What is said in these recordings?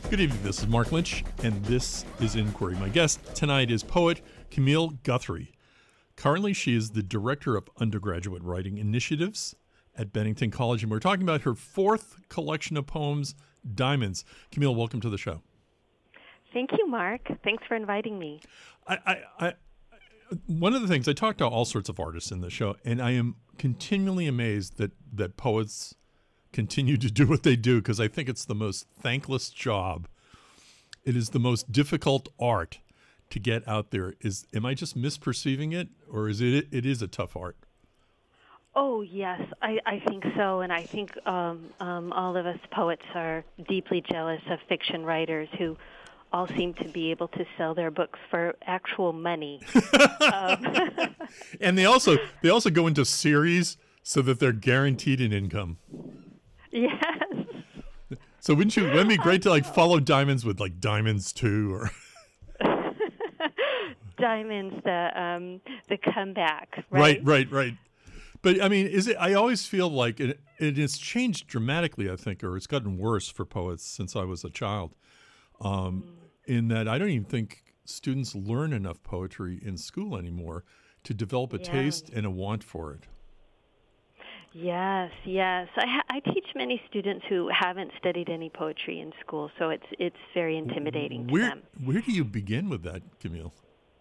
Good evening, this is Mark Lynch, and this is Inquiry. My guest tonight is poet Camille Guthrie. Currently, she is the Director of Undergraduate Writing Initiatives at Bennington College, and we're talking about her fourth collection of poems, Diamonds. Camille, welcome to the show. Thank you, Mark. Thanks for inviting me. One of the things, I talk to all sorts of artists in the show, and I am continually amazed that poets continue to do what they do, because I think it's the most thankless job. It is the most difficult art to get out there. Am I just misperceiving it, or is it is a tough art? Oh, yes, I think so. And I think all of us poets are deeply jealous of fiction writers who all seem to be able to sell their books for actual money. And they also go into series so that they're guaranteed an income. Yes. So wouldn't it be great to follow Diamonds with Diamonds 2 or Diamonds, the comeback, right? Right. But I mean, I always feel like it has changed dramatically, I think, or it's gotten worse for poets since I was a child. In that I don't even think students learn enough poetry in school anymore to develop a taste and a want for it. Yes. I teach many students who haven't studied any poetry in school, so it's very intimidating to them. Where do you begin with that, Camille?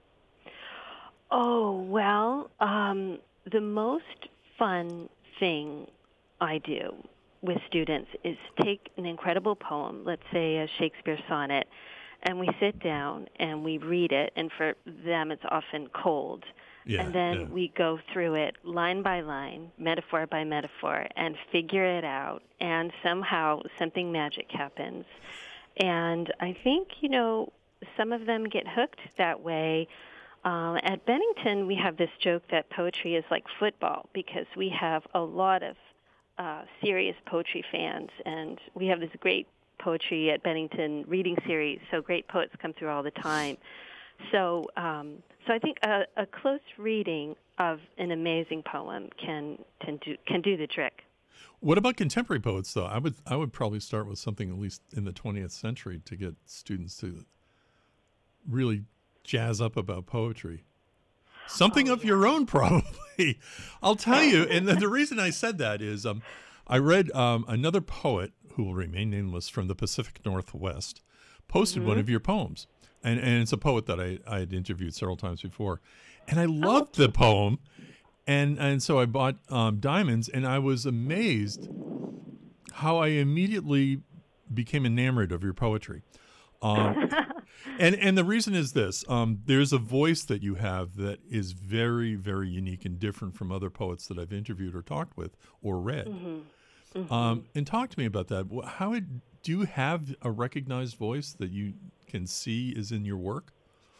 Oh, well, the most fun thing I do with students is take an incredible poem, let's say a Shakespeare sonnet, and we sit down and we read it, and for them it's often cold. And then we go through it line by line, metaphor by metaphor, and figure it out. And somehow something magic happens. And I think, some of them get hooked that way. At Bennington, we have this joke that poetry is like football because we have a lot of serious poetry fans. And we have this great poetry at Bennington reading series, so great poets come through all the time. So I think a close reading of an amazing poem can do the trick. What about contemporary poets, though? I would probably start with something at least in the 20th century to get students to really jazz up about poetry. Something of your own, probably. I'll tell you. And the reason I said that is I read another poet who will remain nameless from the Pacific Northwest posted one of your poems. And it's a poet that I had interviewed several times before. And I loved the poem. And so I bought Diamonds, and I was amazed how I immediately became enamored of your poetry. And the reason is this. There's a voice that you have that is very, very unique and different from other poets that I've interviewed or talked with or read. And talk to me about that. Do you have a recognized voice that you can see is in your work?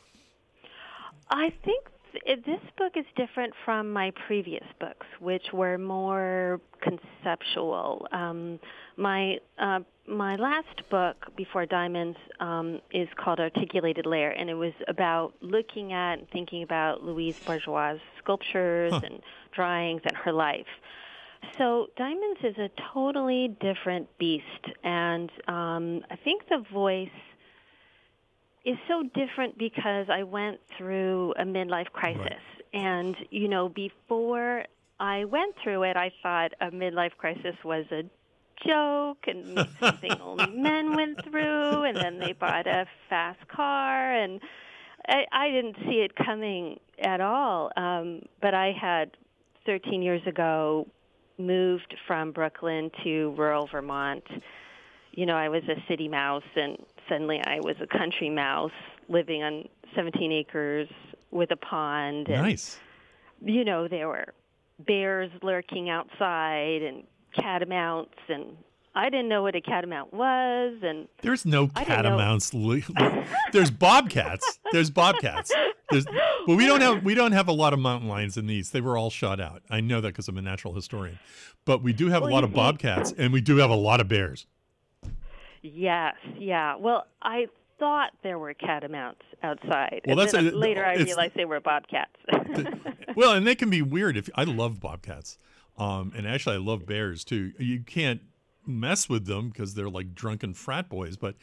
I think this book is different from my previous books, which were more conceptual. My last book before Diamonds is called Articulated Layer, and it was about looking at and thinking about Louise Bourgeois' sculptures and drawings and her life. So Diamonds is a totally different beast, and I think the voice is so different because I went through a midlife crisis. Right. And, before I went through it, I thought a midlife crisis was a joke and something only men went through, and then they bought a fast car, and I didn't see it coming at all. But I had, 13 years ago, moved from Brooklyn to rural Vermont. I was a city mouse, and suddenly I was a country mouse living on 17 acres with a pond. And, nice. There were bears lurking outside and catamounts, and I didn't know what a catamount was. And there's no catamounts. There's bobcats. But we don't have a lot of mountain lions in these. They were all shot out. I know that because I'm a natural historian. But we do have a lot of bobcats, and we do have a lot of bears. Yes, yeah. Well, I thought there were catamounts outside. Well, later I realized they were bobcats. Well, and they can be weird. I love bobcats, and actually I love bears too. You can't mess with them because they're like drunken frat boys, but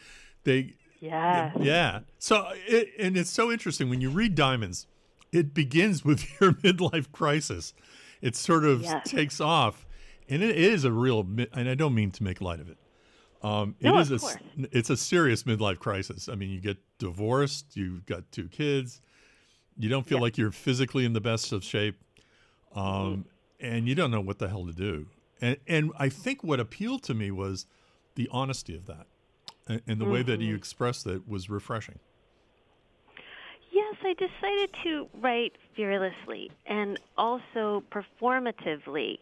They, Yes. yeah. So, and it's so interesting when you read Diamonds, it begins with your midlife crisis. It sort of Yes. takes off, and it is a real, and I don't mean to make light of it. No, of course. It's a serious midlife crisis. I mean, you get divorced, you've got 2 kids, you don't feel Yeah. like you're physically in the best of shape, and you don't know what the hell to do. And I think what appealed to me was the honesty of that, and the way that you expressed it was refreshing. Yes, I decided to write fearlessly and also performatively.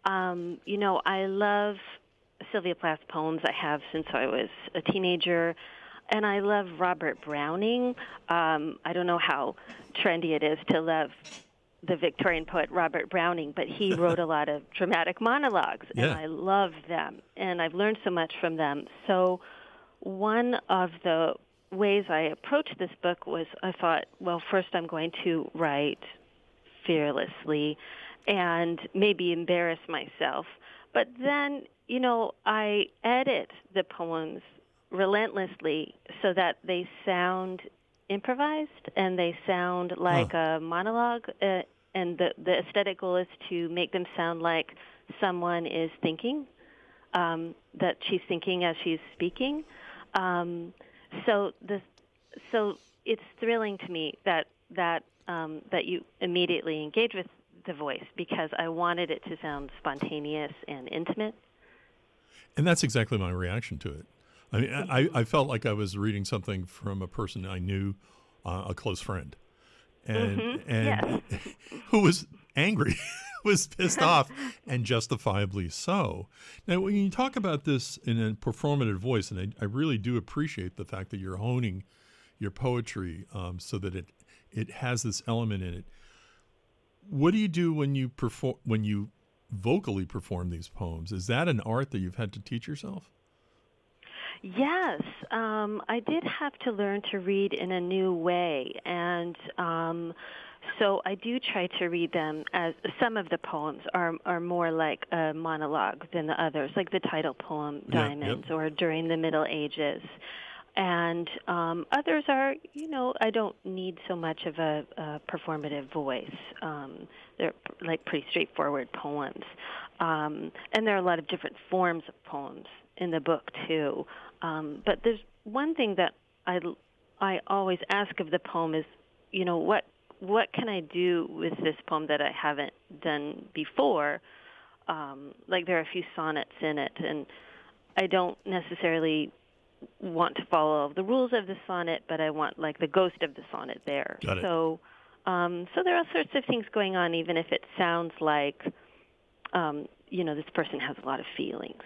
I love Sylvia Plath's poems. I have since I was a teenager. And I love Robert Browning. I don't know how trendy it is to love the Victorian poet Robert Browning, but he wrote a lot of dramatic monologues, and Yeah. I love them, and I've learned so much from them. So one of the ways I approached this book was I thought, well, first I'm going to write fearlessly and maybe embarrass myself. But then, I edit the poems relentlessly so that they sound improvised and they sound like a monologue. And the aesthetic goal is to make them sound like someone is thinking, that she's thinking as she's speaking. So it's thrilling to me that you immediately engage with the voice because I wanted it to sound spontaneous and intimate. And that's exactly my reaction to it. I mean, I felt like I was reading something from a person I knew, a close friend, and Yes. who was angry, was pissed off, and justifiably so. Now, when you talk about this in a performative voice, and I really do appreciate the fact that you're honing your poetry so that it has this element in it. What do you do when you vocally perform these poems? Is that an art that you've had to teach yourself? Yes, I did have to learn to read in a new way, and so I do try to read them as some of the poems are more like a monologue than the others, like the title poem Diamonds or During the Middle Ages. And others are, I don't need so much of a performative voice. They're like pretty straightforward poems. And there are a lot of different forms of poems in the book, too. But there's one thing that I always ask of the poem is, what can I do with this poem that I haven't done before? Like there are a few sonnets in it, and I don't necessarily want to follow the rules of the sonnet, but I want like the ghost of the sonnet there. Got it. So there are all sorts of things going on, even if it sounds like, this person has a lot of feelings.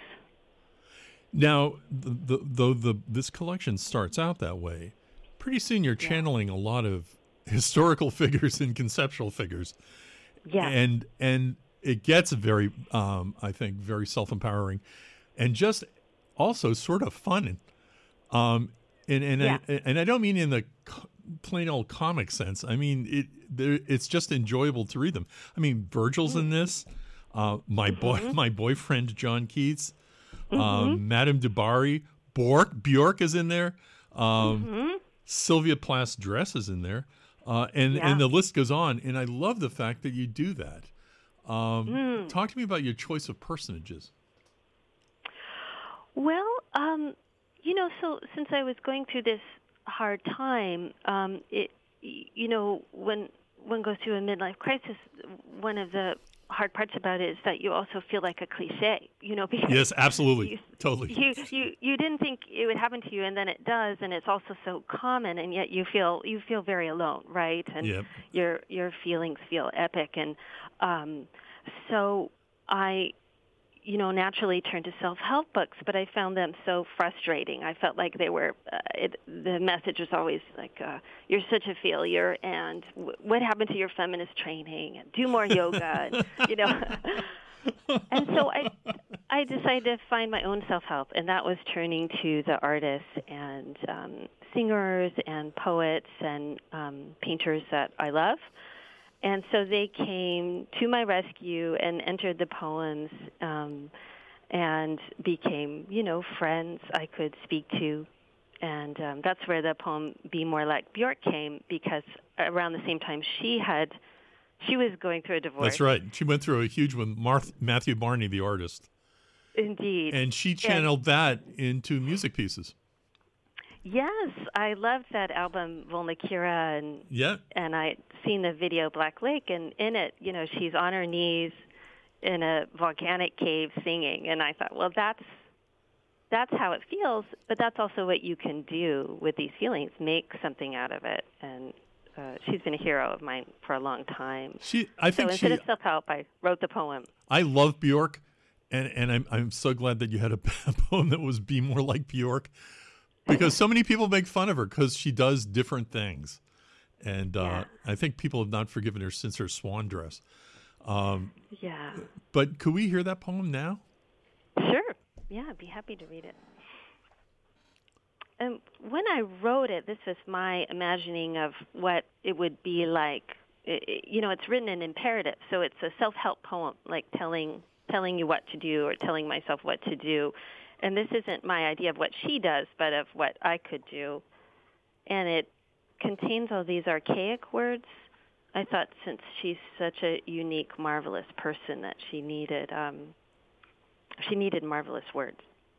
Now, though this collection starts out that way, pretty soon you're channeling a lot of historical figures and conceptual figures. Yeah. And it gets very, I think, very self-empowering and just also sort of fun. And I don't mean in the plain old comic sense. I mean, it's just enjoyable to read them. I mean, Virgil's in this. My boyfriend John Keats, Madame du Barry, Bjork is in there. Sylvia Plath's dress is in there, and the list goes on. And I love the fact that you do that. Talk to me about your choice of personages. Well, so since I was going through this hard time, when one goes through a midlife crisis, one of the hard parts about it is that you also feel like a cliche, because yes, absolutely, totally. You didn't think it would happen to you, and then it does, and it's also so common, and yet you feel very alone, right? And your feelings feel epic, and so I naturally turned to self-help books, but I found them so frustrating. I felt like they were, the message was always like, you're such a failure, and what happened to your feminist training, and do more yoga, and, And so I decided to find my own self-help, and that was turning to the artists and singers and poets and painters that I love. And so they came to my rescue and entered the poems and became, friends I could speak to And that's where the poem "Be More Like Bjork" came, because around the same time she was going through a divorce. That's right. She went through a huge one. Matthew Barney, the artist. Indeed. And she channeled that into music pieces. Yes, I loved that album Volnakira, and I'd seen the video Black Lake, and in it, she's on her knees in a volcanic cave singing, and I thought, well, that's how it feels, but that's also what you can do with these feelings, make something out of it. And she's been a hero of mine for a long time. So instead of self-help, I wrote the poem. I love Bjork, and I'm so glad that you had a poem that was "Be More Like Bjork," because so many people make fun of her because she does different things. And I think people have not forgiven her since her swan dress. Yeah. But could we hear that poem now? Sure. Yeah, I'd be happy to read it. And when I wrote it, this was my imagining of what it would be like. It's written in imperative, so it's a self-help poem, like telling you what to do or telling myself what to do. And this isn't my idea of what she does, but of what I could do. And it contains all these archaic words. I thought since she's such a unique, marvelous person that she needed marvelous words.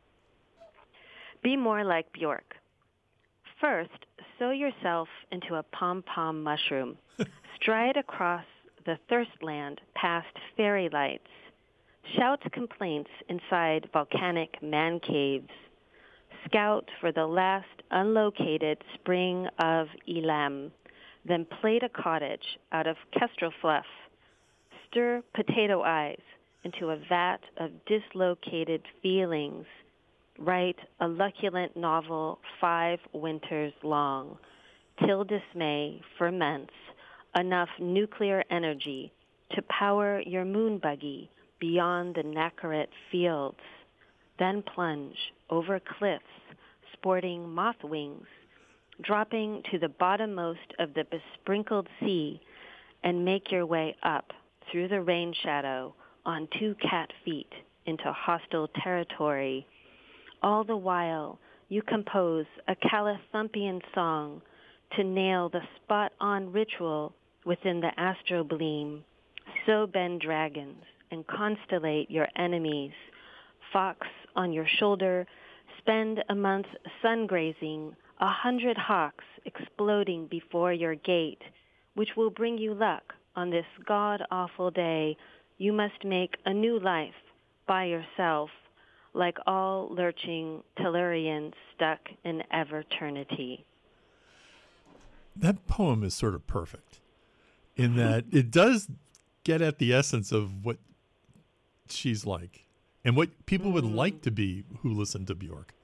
Be more like Bjork. First, sow yourself into a pom-pom mushroom. Stride across the thirstland past fairy lights. Shout complaints inside volcanic man caves. Scout for the last unlocated spring of Elam. Then plait a cottage out of kestrel fluff. Stir potato eyes into a vat of dislocated feelings. Write a luculent novel 5 winters long, till dismay ferments enough nuclear energy to power your moon buggy beyond the Nackaret fields. Then plunge over cliffs sporting moth wings, dropping to the bottommost of the besprinkled sea, and make your way up through the rain shadow on 2 cat feet into hostile territory. All the while, you compose a Calathumpian song to nail the spot-on ritual within the astrobleam. So bend dragons and constellate your enemies. Fox on your shoulder, spend a month sun-grazing 100 hawks exploding before your gate, which will bring you luck on this god-awful day. You must make a new life by yourself, like all lurching Tellurians stuck in everternity. That poem is sort of perfect in that it does get at the essence of what she's like and what people would like to be who listen to Bjork.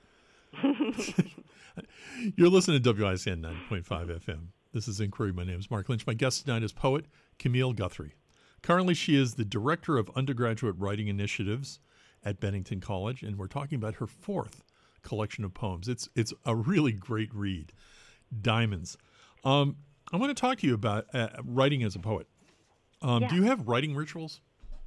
You're listening to WICN 9.5 FM. This is Inquiry. My name is Mark Lynch. My guest tonight is poet Camille Guthrie. Currently, she is the Director of Undergraduate Writing Initiatives at Bennington College, and we're talking about her 4th collection of poems. It's a really great read, Diamonds. I want to talk to you about writing as a poet. Do you have writing rituals?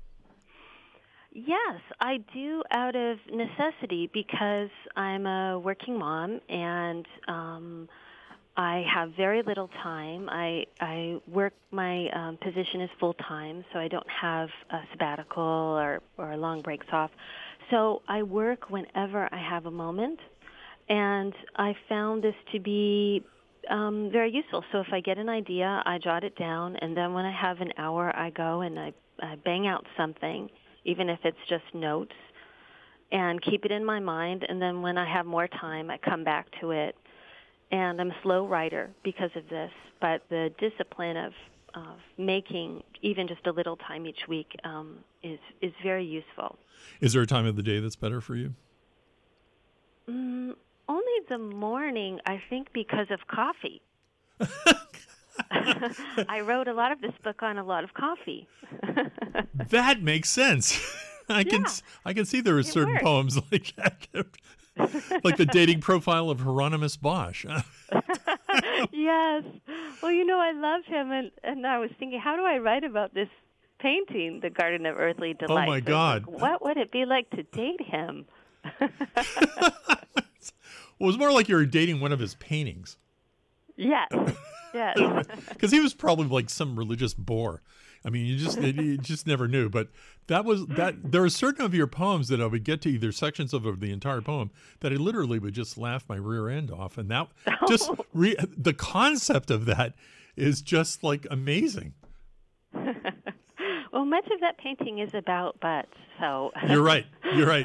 Yes, I do, out of necessity, because I'm a working mom and I have very little time. I work, my position is full-time, so I don't have a sabbatical or long breaks off. So I work whenever I have a moment, and I found this to be very useful. So if I get an idea, I jot it down, and then when I have an hour, I go and I bang out something, even if it's just notes, and keep it in my mind. And then when I have more time, I come back to it. And I'm a slow writer because of this, but the discipline of making even just a little time each week is very useful. Is there a time of the day that's better for you? Only the morning, I think, because of coffee. I wrote a lot of this book on a lot of coffee. That makes sense. I can see there are certain poems like that. Like the dating profile of Hieronymus Bosch. Yes. Well, I love him, and I was thinking, how do I write about this painting, The Garden of Earthly Delight? Oh, my God. Like, what would it be like to date him? Well, it was more like you were dating one of his paintings. Yes. Yes. Because he was probably like some religious bore. I mean, you just never knew. But that was that. There are certain of your poems that I would get to either sections of or the entire poem that I literally would just laugh my rear end off, and that just the concept of that is just like amazing. Well, much of that painting is about butts, so. You're right. You're right.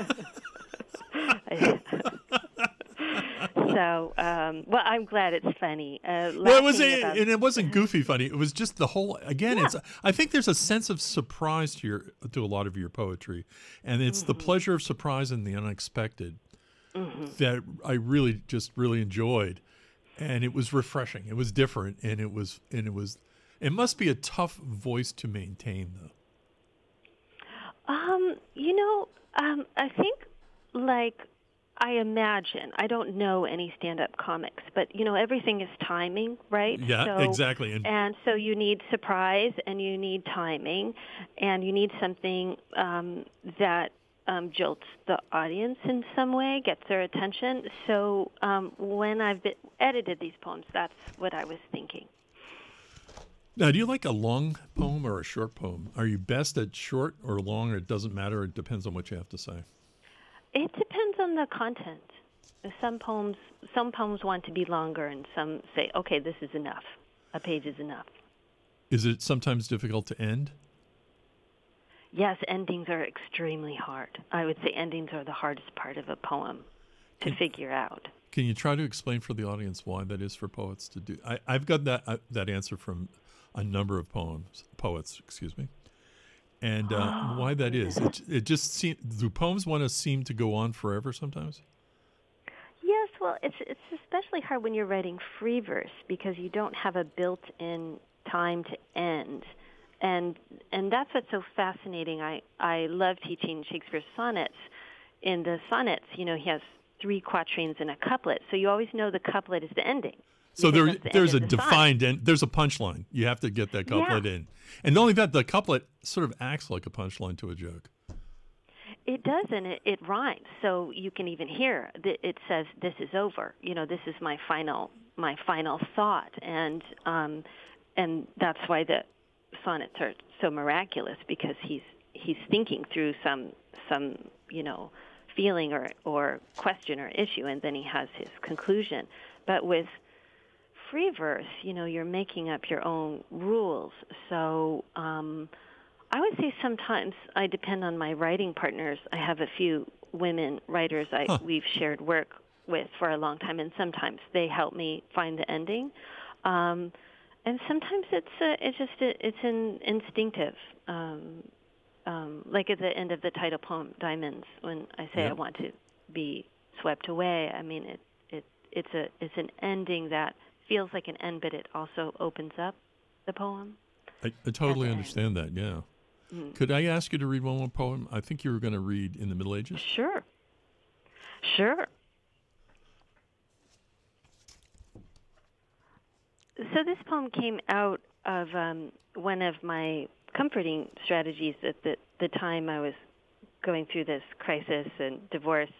So, well, I'm glad it's funny. Well, and it wasn't goofy funny. It was just the whole. Again, Yeah. I think there's a sense of surprise to a lot of your poetry, and it's the pleasure of surprise and the unexpected that I really enjoyed, and it was refreshing. It was different, and it was. It must be a tough voice to maintain, though. I think, like, I imagine, I don't know any stand-up comics, but, everything is timing, right? Yeah, so, exactly. And so you need surprise, and you need timing, and you need something that jolts the audience in some way, gets their attention. So when I've edited these poems, that's what I was thinking. Now, do you like a long poem or a short poem? Are you best at short or long, or it doesn't matter? It depends on what you have to say. It depends on the content. Some poems want to be longer, and some say, okay, this is enough. A page is enough. Is it sometimes difficult to end? Yes, endings are extremely hard. I would say endings are the hardest part of a poem to figure out. Can you try to explain for the audience why that is for poets to do? I've got that answer from a number of poets, and why that is. It just seems, do poems want to seem to go on forever sometimes? Yes, well, it's especially hard when you're writing free verse because you don't have a built-in time to end, and that's what's so fascinating. I love teaching Shakespeare's sonnets. In the sonnets, he has 3 quatrains and a couplet, so you always know the couplet is the ending. So there's a defined end. There's a punchline. You have to get that couplet in, and not only that, the couplet sort of acts like a punchline to a joke. It does, and it rhymes. So you can even hear that it says, "This is over." This is my final thought, and that's why the sonnets are so miraculous because he's thinking through some feeling or question or issue, and then he has his conclusion. But with free verse, you're making up your own rules. So I would say sometimes I depend on my writing partners. I have a few women writers we've shared work with for a long time, and sometimes they help me find the ending. And sometimes it's instinctive. Like at the end of the title poem, Diamonds, when I say I want to be swept away, I mean it's an ending that feels like an end, but it also opens up the poem. I totally understand that, yeah. Mm. Could I ask you to read one more poem? I think you were going to read In the Middle Ages. Sure. So this poem came out of one of my comforting strategies at the time I was going through this crisis and divorce.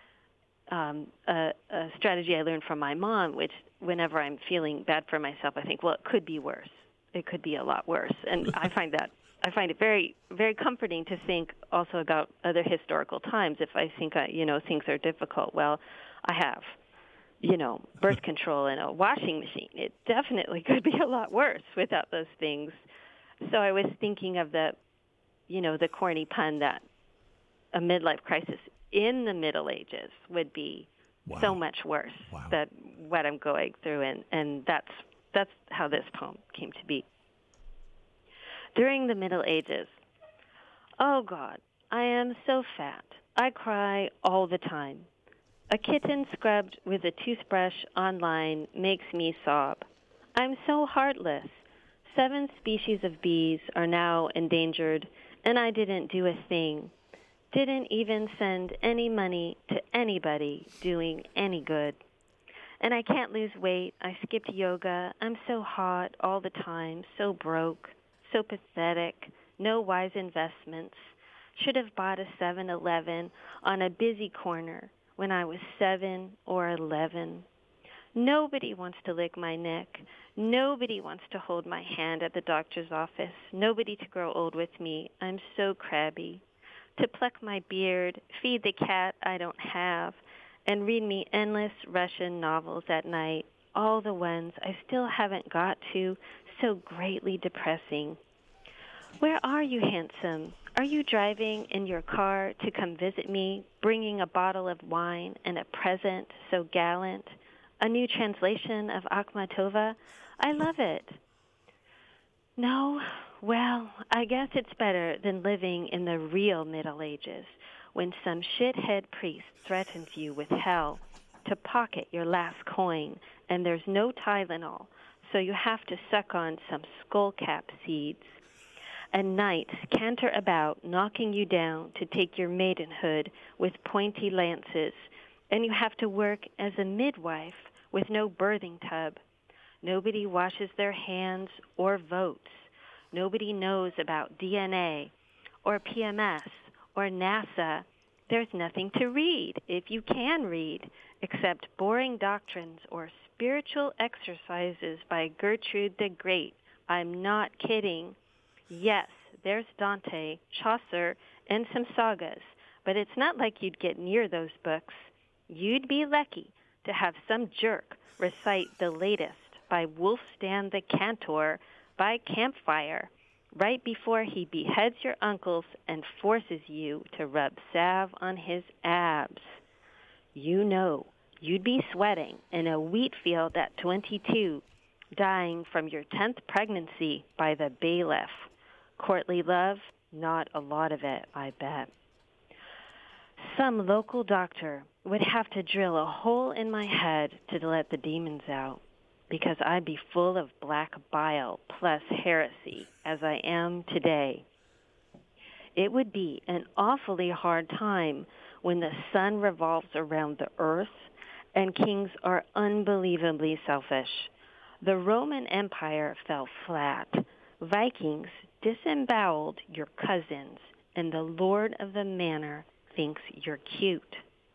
A strategy I learned from my mom, which whenever I'm feeling bad for myself, I think, well, it could be worse. It could be a lot worse. And I find it very, very comforting to think also about other historical times. If I think, things are difficult, well, I have, birth control and a washing machine. It definitely could be a lot worse without those things. So I was thinking of the corny pun that a midlife crisis in the Middle Ages would be so much worse than what I'm going through, and that's how this poem came to be. During the Middle Ages, oh God, I am so fat. I cry all the time. A kitten scrubbed with a toothbrush online makes me sob. I'm so heartless. 7 species of bees are now endangered, and I didn't do a thing. Didn't even send any money to anybody doing any good. And I can't lose weight. I skipped yoga. I'm so hot all the time, so broke, so pathetic, no wise investments. Should have bought a 7-Eleven on a busy corner when I was 7 or 11. Nobody wants to lick my neck. Nobody wants to hold my hand at the doctor's office. Nobody to grow old with me. I'm so crabby. To pluck my beard, feed the cat I don't have, and read me endless Russian novels at night, all the ones I still haven't got to, so greatly depressing. Where are you, handsome? Are you driving in your car to come visit me, bringing a bottle of wine and a present so gallant? A new translation of Akhmatova? I love it. No? Well, I guess it's better than living in the real Middle Ages, when some shithead priest threatens you with hell to pocket your last coin, and there's no Tylenol, so you have to suck on some skullcap seeds. And knights canter about, knocking you down to take your maidenhood with pointy lances, and you have to work as a midwife with no birthing tub. Nobody washes their hands or votes. Nobody knows about DNA or PMS or NASA. There's nothing to read, if you can read, except boring doctrines or spiritual exercises by Gertrude the Great. I'm not kidding. Yes, there's Dante, Chaucer, and some sagas, but it's not like you'd get near those books. You'd be lucky to have some jerk recite the latest by Wulfstan the Cantor by campfire right before he beheads your uncles and forces you to rub salve on his abs. You know, you'd be sweating in a wheat field at 22, dying from your 10th pregnancy by the bailiff. Courtly love, not a lot of it, I bet. Some local doctor would have to drill a hole in my head to let the demons out, because I'd be full of black bile plus heresy, as I am today. It would be an awfully hard time when the sun revolves around the earth and kings are unbelievably selfish. The Roman Empire fell flat. Vikings disemboweled your cousins, and the lord of the manor thinks you're cute.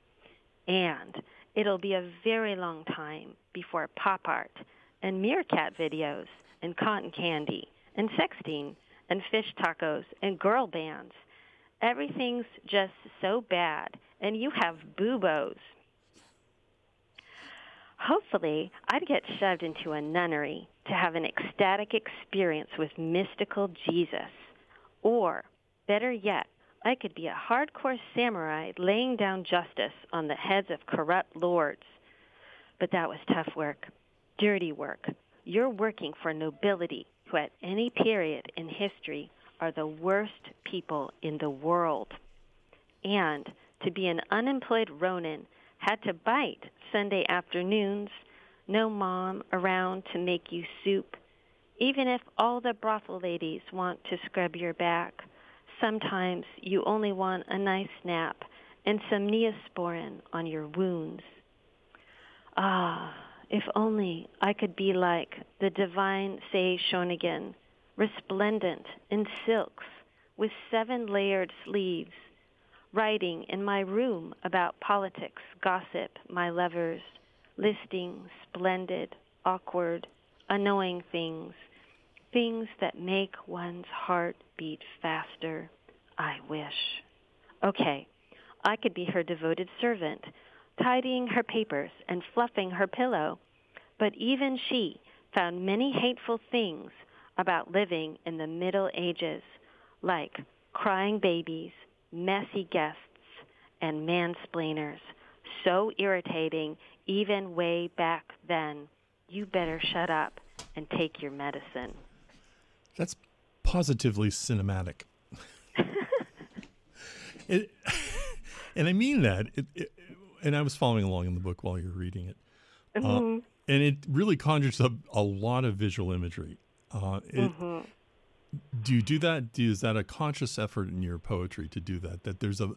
And it'll be a very long time before pop art and meerkat videos and cotton candy and sexting and fish tacos and girl bands. Everything's just so bad, and you have boobos. Hopefully, I'd get shoved into a nunnery to have an ecstatic experience with mystical Jesus. Or, better yet, I could be a hardcore samurai laying down justice on the heads of corrupt lords. But that was tough work, dirty work. You're working for nobility, who at any period in history are the worst people in the world. And to be an unemployed Ronin had to bite Sunday afternoons, no mom around to make you soup. Even if all the brothel ladies want to scrub your back, sometimes you only want a nice nap and some Neosporin on your wounds. Ah, if only I could be like the divine Sei Shonagon, resplendent in silks with 7-layered sleeves, writing in my room about politics, gossip, my lovers, listing splendid, awkward, annoying things, things that make one's heart beat faster. I wish. Okay, I could be her devoted servant, tidying her papers and fluffing her pillow, but even she found many hateful things about living in the Middle Ages, like crying babies, messy guests, and mansplainers, so irritating even way back then. You better shut up and take your medicine. That's positively cinematic. And I mean that. And I was following along in the book while you were reading it. And it really conjures up a lot of visual imagery. Do you do that? Is that a conscious effort in your poetry to do that?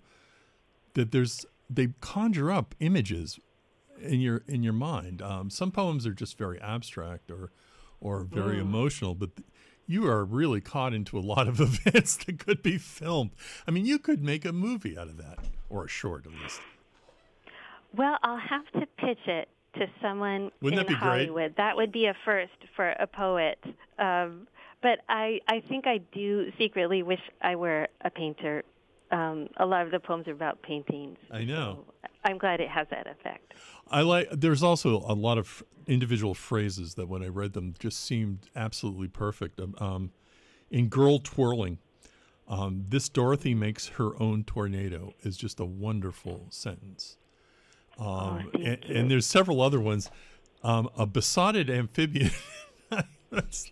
They conjure up images in your mind. Some poems are just very abstract or very emotional, but you are really caught into a lot of events that could be filmed. I mean, you could make a movie out of that, or a short at least. Well, I'll have to pitch it to someone Wouldn't in that be great? Hollywood. That would be a first for a poet. But I think I do secretly wish I were a painter. A lot of the poems are about paintings. I know. So I'm glad it has that effect. There's also a lot of individual phrases that when I read them just seemed absolutely perfect. In Girl Twirling, this Dorothy makes her own tornado is just a wonderful sentence. And there's several other ones. A besotted amphibian. That's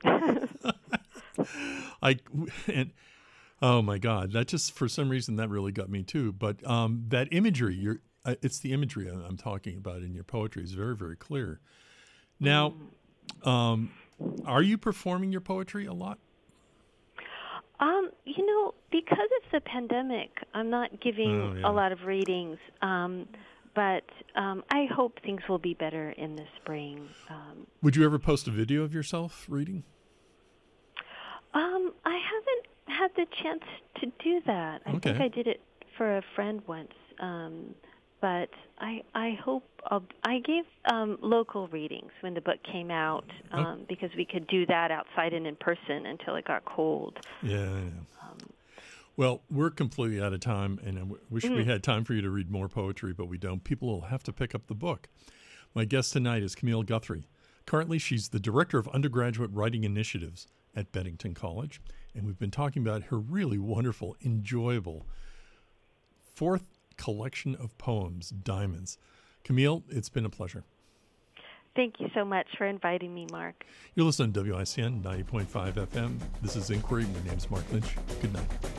like, oh my God, that just for some reason that really got me too. But that imagery, it's the imagery I'm talking about in your poetry is very, very clear. Now, are you performing your poetry a lot? Because it's the pandemic, I'm not giving a lot of readings. But I hope things will be better in the spring. Would you ever post a video of yourself reading? I haven't had the chance to do that. I think I did it for a friend once. But I hope I gave local readings when the book came out because we could do that outside and in person until it got cold. Yeah, I know. Well, we're completely out of time, and I wish we had time for you to read more poetry, but we don't. People will have to pick up the book. My guest tonight is Camille Guthrie. Currently, she's the Director of Undergraduate Writing Initiatives at Bennington College, and we've been talking about her really wonderful, enjoyable fourth collection of poems, Diamonds. Camille, it's been a pleasure. Thank you so much for inviting me, Mark. You're listening to WICN 90.5 FM. This is Inquiry. My name's Mark Lynch. Good night.